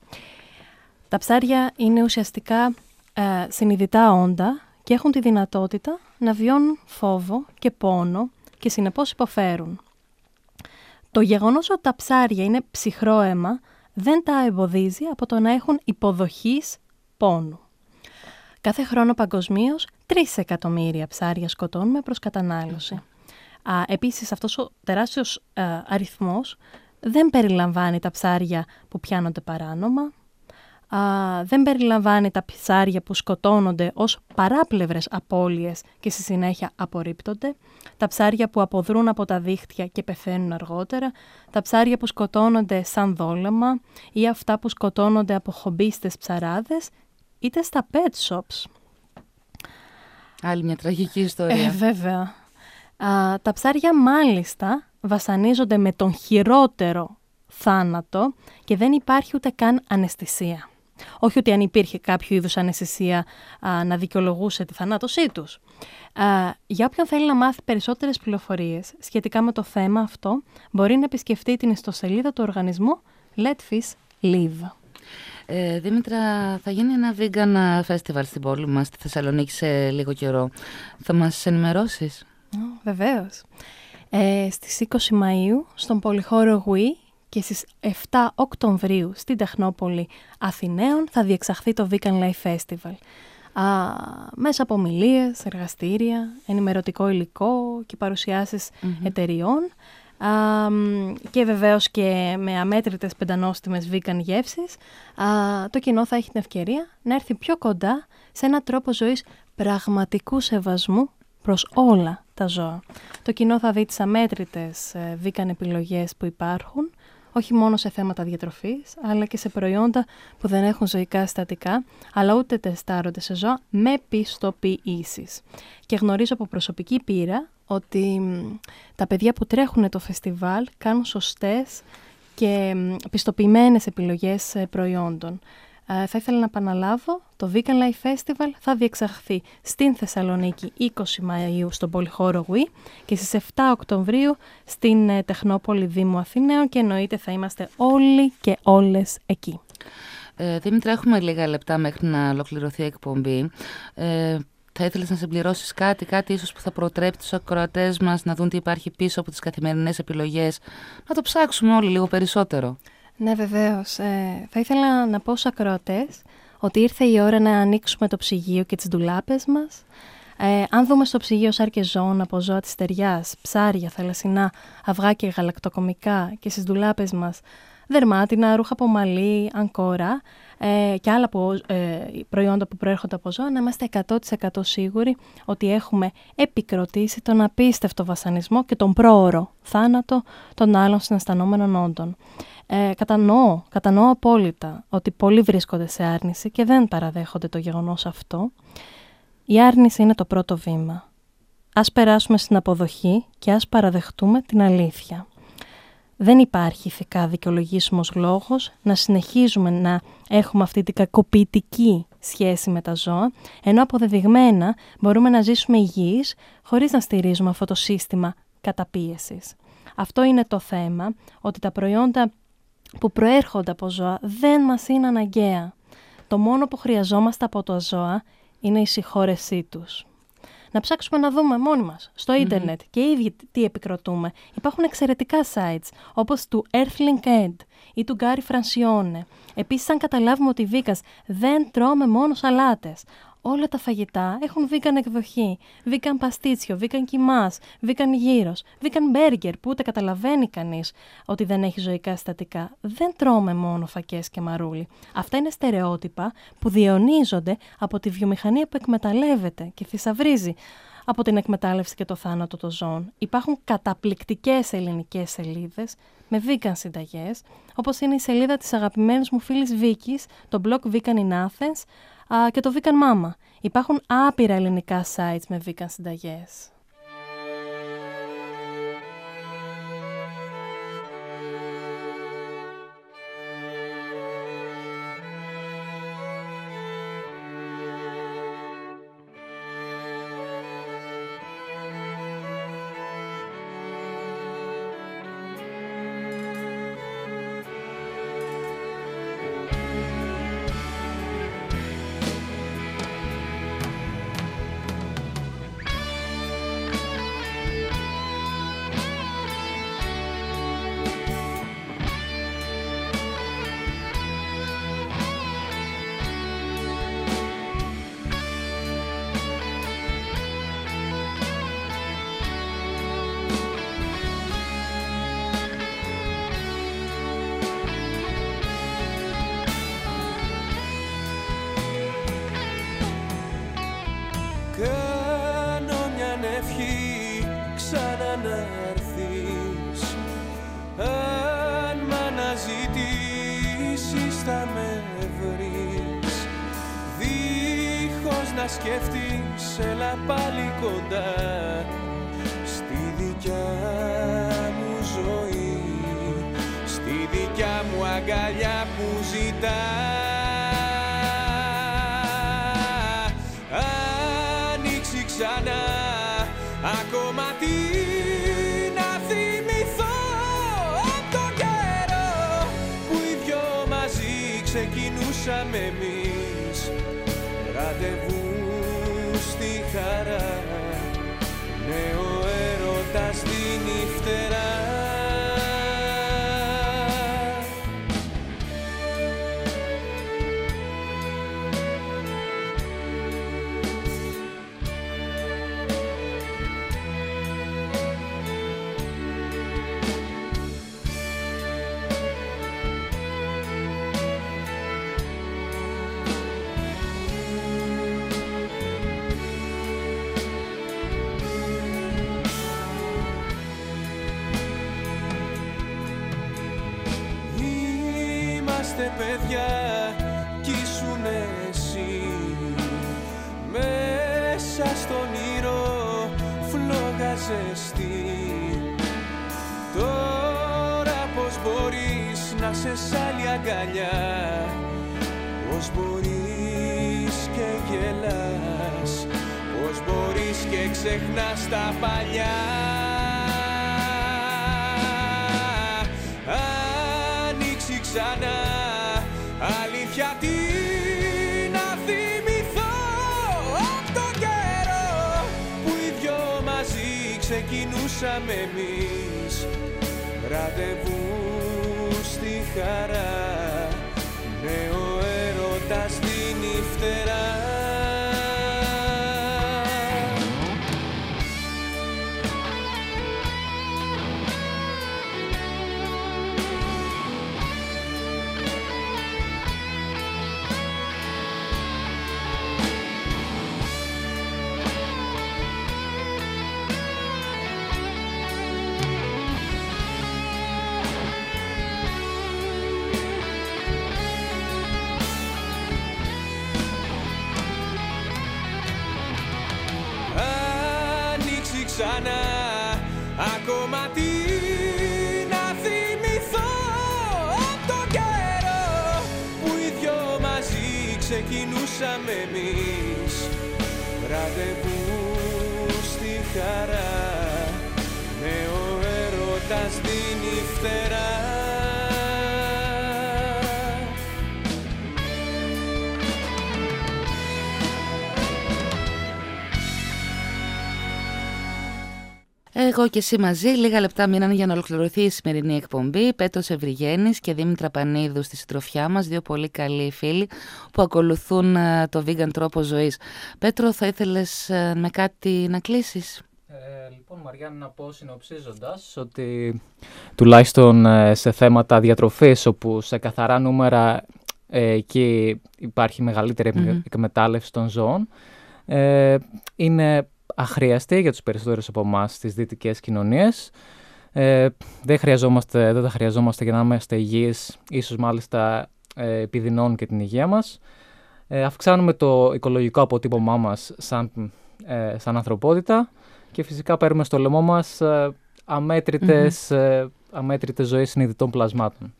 Τα ψάρια είναι ουσιαστικά ε, συνειδητά όντα και έχουν τη δυνατότητα να βιώνουν φόβο και πόνο και συνεπώς υποφέρουν. Το γεγονός ότι τα ψάρια είναι ψυχρό αίμα δεν τα εμποδίζει από το να έχουν υποδοχής πόνου. Κάθε χρόνο παγκοσμίως τρεις εκατομμύρια ψάρια σκοτώνουμε προς κατανάλωση. Α, επίσης αυτός ο τεράστιος α, αριθμός δεν περιλαμβάνει τα ψάρια που πιάνονται παράνομα, α, δεν περιλαμβάνει τα ψάρια που σκοτώνονται ως παράπλευρες απώλειες και στη συνέχεια απορρίπτονται, τα ψάρια που αποδρούν από τα δίχτυα και πεθαίνουν αργότερα, τα ψάρια που σκοτώνονται σαν δόλεμα ή αυτά που σκοτώνονται από χομπίστες ψαράδες είτε στα pet shops. Άλλη μια τραγική ιστορία. Ε, βέβαια. Α, τα ψάρια μάλιστα βασανίζονται με τον χειρότερο θάνατο και δεν υπάρχει ούτε καν αναισθησία. Όχι ότι αν υπήρχε κάποιο είδους αναισθησία α, να δικαιολογούσε τη θανάτωσή τους. Α, για όποιον θέλει να μάθει περισσότερες πληροφορίες σχετικά με το θέμα αυτό, μπορεί να επισκεφτεί την ιστοσελίδα του οργανισμού Let Fish Live. Ε, Δήμητρα, θα γίνει ένα vegan festival στην πόλη μας, στη Θεσσαλονίκη, σε λίγο καιρό. Θα μας ενημερώσεις? Oh, βεβαίως. Ε, στις είκοσι Μαΐου, στον πολυχώρο Γουί και στις εφτά Οκτωβρίου στην Τεχνόπολη Αθηναίων θα διεξαχθεί το Vegan Life Festival. Α, μέσα από ομιλίες, εργαστήρια, ενημερωτικό υλικό και παρουσιάσεις mm-hmm. εταιριών. Α, και βεβαίως και με αμέτρητες πεντανόστιμες vegan γεύσεις, α, το κοινό θα έχει την ευκαιρία να έρθει πιο κοντά σε έναν τρόπο ζωής πραγματικού σεβασμού προς όλα τα ζώα. Το κοινό θα δει τις αμέτρητες ε, vegan επιλογές που υπάρχουν, όχι μόνο σε θέματα διατροφής, αλλά και σε προϊόντα που δεν έχουν ζωικά συστατικά, αλλά ούτε τεστάρονται σε ζώα με πιστοποιήσεις. Και γνωρίζω από προσωπική πείρα ότι τα παιδιά που τρέχουν το φεστιβάλ κάνουν σωστές και πιστοποιημένες επιλογές προϊόντων. Ε, θα ήθελα να επαναλάβω, το Vegan Life Festival θα διεξαχθεί στην Θεσσαλονίκη είκοσι Μαΐου στον πολυχώρο Γουί και στις εφτά Οκτωβρίου στην ε, Τεχνόπολη Δήμου Αθηναίων και εννοείται θα είμαστε όλοι και όλες εκεί. Ε, Δήμητρα, έχουμε λίγα λεπτά μέχρι να ολοκληρωθεί η εκπομπή. Ε, Θα ήθελες να συμπληρώσεις κάτι, κάτι ίσως που θα προτρέπει τους ακροατές μας να δουν τι υπάρχει πίσω από τις καθημερινές επιλογές, να το ψάξουμε όλοι λίγο περισσότερο? Ναι, βεβαίως. Ε, θα ήθελα να πω στους ακροατές ότι ήρθε η ώρα να ανοίξουμε το ψυγείο και τις ντουλάπες μας. Ε, αν δούμε στο ψυγείο σάρκες ζώων από ζώα της στεριάς, ψάρια, θαλασσινά, αυγά και γαλακτοκομικά και στις ντουλάπες μας δερμάτινα, ρούχα από μαλλί, αγκόρα ε, και άλλα που, ε, προϊόντα που προέρχονται από ζώα, να είμαστε εκατό τοις εκατό σίγουροι ότι έχουμε επικροτήσει τον απίστευτο βασανισμό και τον πρόωρο θάνατο των άλλων συναισθανόμενων όντων. Ε, κατανοώ, κατανοώ απόλυτα ότι πολλοί βρίσκονται σε άρνηση και δεν παραδέχονται το γεγονός αυτό. Η άρνηση είναι το πρώτο βήμα. Ας περάσουμε στην αποδοχή και ας παραδεχτούμε την αλήθεια. Δεν υπάρχει ηθικά δικαιολογήσιμος λόγος να συνεχίζουμε να έχουμε αυτή την κακοποιητική σχέση με τα ζώα, ενώ αποδεδειγμένα μπορούμε να ζήσουμε υγιείς χωρίς να στηρίζουμε αυτό το σύστημα καταπίεσης. Αυτό είναι το θέμα, ότι τα προϊόντα που προέρχονται από ζώα δεν μας είναι αναγκαία. Το μόνο που χρειαζόμαστε από τα ζώα είναι η συγχώρεσή τους. Να ψάξουμε να δούμε μόνοι μας στο ίντερνετ mm-hmm. και οι ίδιοι τι επικροτούμε. Υπάρχουν εξαιρετικά sites όπως του Earthling Ed ή του Γκάρι Φρανσιόνε. Επίσης, αν καταλάβουμε ότι οι vegans δεν τρώμε μόνο σαλάτες. Όλα τα φαγητά έχουν vegan εκδοχή, vegan παστίτσιο, vegan κιμάς, vegan γύρος, vegan burger που ούτε καταλαβαίνει κανείς ότι δεν έχει ζωικά συστατικά. Δεν τρώμε μόνο φακές και μαρούλι. Αυτά είναι στερεότυπα που διαιωνίζονται από τη βιομηχανία που εκμεταλλεύεται και θησαυρίζει από την εκμετάλλευση και το θάνατο των ζώων. Υπάρχουν καταπληκτικές ελληνικές σελίδες με vegan συνταγές, όπως είναι η σελίδα της αγαπημένης μου φίλης Βίκης, το blog Vegan in Athens, και το Vegan Mama. Υπάρχουν άπειρα ελληνικά sites με vegan συνταγές. Σκέφτης, έλα πάλι κοντά στη δικιά μου ζωή, στη δικιά μου αγκαλιά που ζητά. Ανοίξει ξανά, ακόμα τι να θυμηθώ απ' τον καιρό που οι δυο μαζί ξεκινούσαμε εμείς ραντεβού στη χαρά, ναι ο έρωτας δίνει φτερά. Παιδιά κι ήσουν εσύ μέσα στον ήρω φλόγα ζεστή. Τώρα πως μπορείς να σε σ' άλλη αγκαλιά, πως μπορείς και γελάς, πως μπορείς και ξεχνάς τα παλιά. Ανοίξει ξανά, αλήθεια τι να θυμηθώ απ' τον καιρό που οι δυο μαζί ξεκινούσαμε εμείς ραντεβού στη χαρά, ναι ο έρωτας δίνει φτερά. Ξανά, ακόμα τι να θυμηθώ ξεκινούσαμε εμείς. Ραντεβού στη χαρά, με ο έρωτας δίνει φτερά. Εγώ και εσύ μαζί, λίγα λεπτά μείνανε για να ολοκληρωθεί η σημερινή εκπομπή. Πέτρος Ευρυγένης και Δήμητρα Πανίδου στη συντροφιά μας, δύο πολύ καλοί φίλοι που ακολουθούν το vegan τρόπο ζωής. Πέτρο, θα ήθελες με κάτι να κλείσεις? Ε, λοιπόν, Μαριάννα, να πω συνοψίζοντας ότι τουλάχιστον σε θέματα διατροφής, όπου σε καθαρά νούμερα ε, εκεί υπάρχει μεγαλύτερη mm-hmm. εκμετάλλευση των ζώων, ε, είναι αχρίαστη για τους περισσότερους από εμάς στις δυτικές κοινωνίες. Ε, δεν, χρειαζόμαστε, δεν τα χρειαζόμαστε για να είμαστε υγιείς, ίσως μάλιστα ε, επιδεινώνουν και την υγεία μας. Ε, αυξάνουμε το οικολογικό αποτύπωμά μας σαν, ε, σαν ανθρωπότητα και φυσικά παίρνουμε στο λαιμό μας ε, αμέτρητες, mm-hmm. ε, αμέτρητες ζωές συνειδητών πλασμάτων.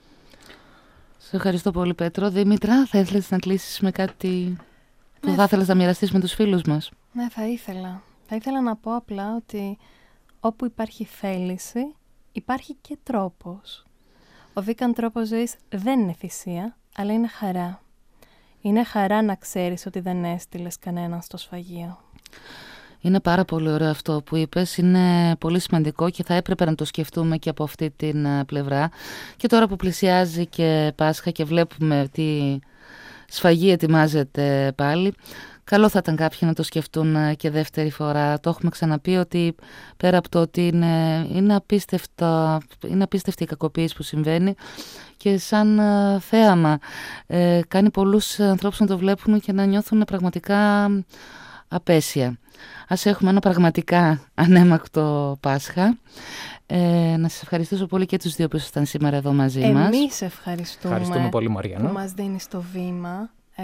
Σε ευχαριστώ πολύ, Πέτρο. Δήμητρα, θα ήθελες να κλείσεις με κάτι που ναι, θα ήθελες να μοιραστείς με τους φίλους μας? Ναι, θα ήθελα. Θα ήθελα να πω απλά ότι όπου υπάρχει θέληση, υπάρχει και τρόπος. Ο vegan τρόπος ζωής δεν είναι θυσία, αλλά είναι χαρά. Είναι χαρά να ξέρεις ότι δεν έστειλες κανέναν στο σφαγείο. Είναι πάρα πολύ ωραίο αυτό που είπες, είναι πολύ σημαντικό και θα έπρεπε να το σκεφτούμε και από αυτή την πλευρά. Και τώρα που πλησιάζει και Πάσχα και βλέπουμε τι σφαγή ετοιμάζεται πάλι, καλό θα ήταν κάποιοι να το σκεφτούν και δεύτερη φορά. Το έχουμε ξαναπεί ότι πέρα από το ότι είναι, είναι, απίστευτα, είναι απίστευτη η κακοποίηση που συμβαίνει και σαν θέαμα ε, κάνει πολλούς ανθρώπους να το βλέπουν και να νιώθουν πραγματικά απέσια. Ας έχουμε ένα πραγματικά ανέμακτο Πάσχα. Ε, να σας ευχαριστήσω πολύ και τους δύο που ήσασταν σήμερα εδώ μαζί Εμείς μας. Εμείς ευχαριστούμε, ευχαριστούμε πολύ, Μαριάννα, που μας δίνεις το βήμα ε,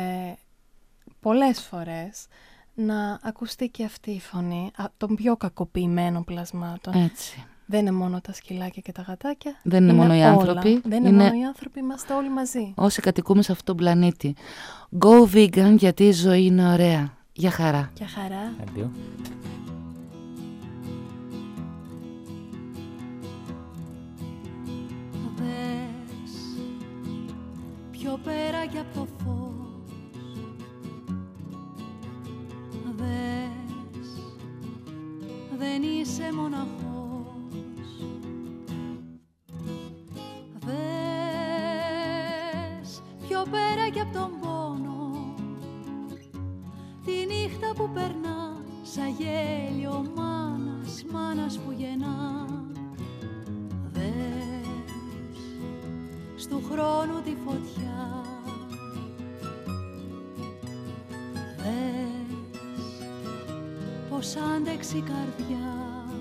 πολλές φορές να ακουστεί και αυτή η φωνή των πιο κακοποιημένων πλασμάτων. Έτσι. Δεν είναι μόνο τα σκυλάκια και τα γατάκια. Δεν είναι, είναι μόνο οι όλα. άνθρωποι. Δεν είναι, είναι μόνο οι άνθρωποι, είμαστε όλοι μαζί. Όσοι κατοικούμε σε αυτόν τον πλανήτη. Go vegan, γιατί η ζωή είναι ωραία. Γεια χαρά. Γεια χαρά. Αντίο. Δες πιο πέρα κι απ' το φως, δες δεν είσαι μοναχός, δες πιο πέρα κι απ' τον πόνο, τη νύχτα που περνά σαν γέλιο μάνας, μάνας που γεννά. Δες στου χρόνου τη φωτιά, δες πως άντεξε η καρδιά.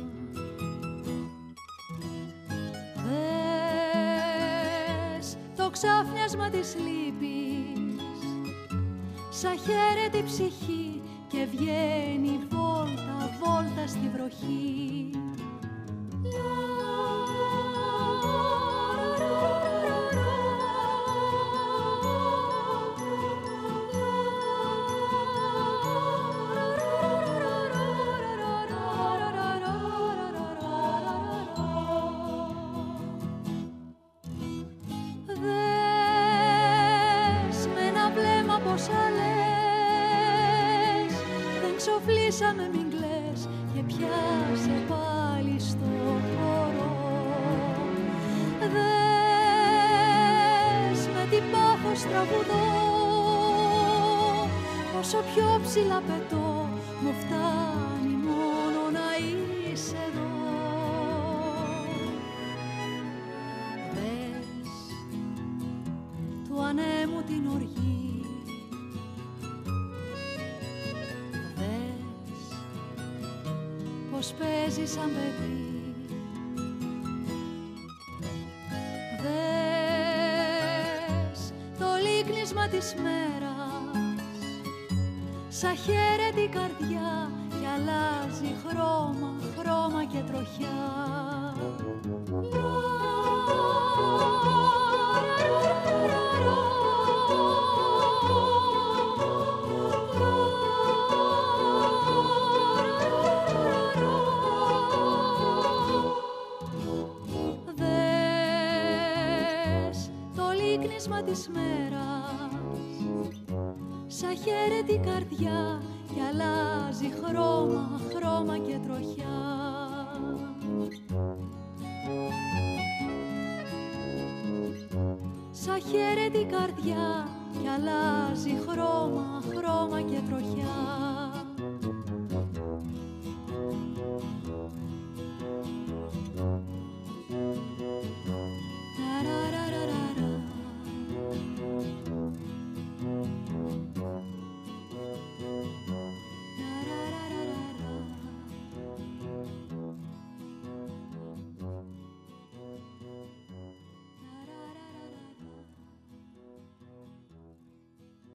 Δες το ξάφνιασμα της λύπης σαν χαίρεται η ψυχή και βγαίνει βόλτα, βόλτα στη βροχή. Δες με ένα βλέμμα πως αλές, δεν ξοφλήσαμε μην κλαις και πιάσε πάλι στο χώρο. Δες με τι πάθος τραγουδώ, όσο πιο ψηλά πετώ, μου φτάνει μόνο να είσαι εδώ. Δες του ανέμου την οργή, δες πως παίζει σαν παιδί. Δες το λύκνισμα της μέρας σαν χαίρεται η καρδιά και αλλάζει χρώμα, χρώμα και τροχιά. της μέρας. Σαν χαίρεται η καρδιά κι αλλάζει χρώμα, χρώμα και τροχιά. Σαν χαίρεται η καρδιά κι αλλάζει χρώμα,